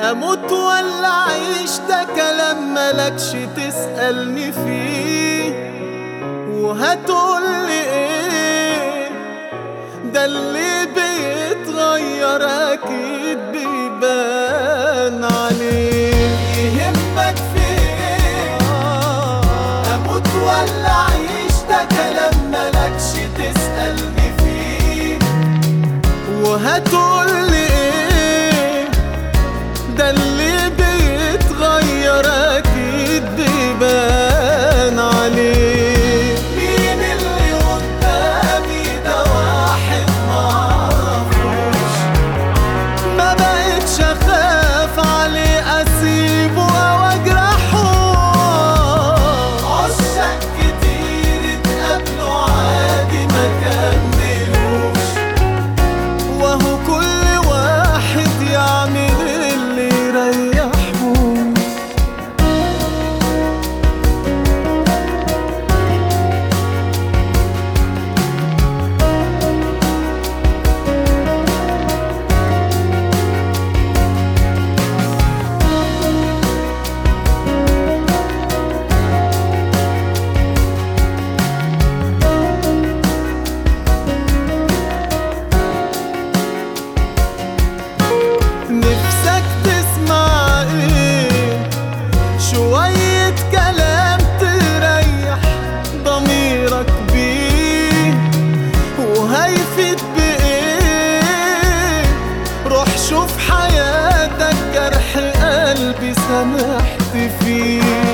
اموت ولا اعيش ده كلام ملكش تسألني فيه. وهتقولي ايه؟ ده اللي بيتغير اكيد بيبان عليه. يهمك في ايه؟ اموت ولا اعيش ده كلام ملكش تسألني فيه. وهتقولي ايه؟ ده اللي بيتغير اكيد بيبان عليه. مين اللي قدامي ده؟ واحد معرفوش، ما بقتش اخاف عليه اسيبه او اجرحه. عشاق كتير اتقابلوا عادي ما كملوش، وهو كل واحد يعمل اللي يريحه. نفسك تسمع ايه؟ شوية كلام تريح ضميرك بيه. وهيفيد بايه؟ روح شوف حياتك، جرح قلبي سامحت فيه.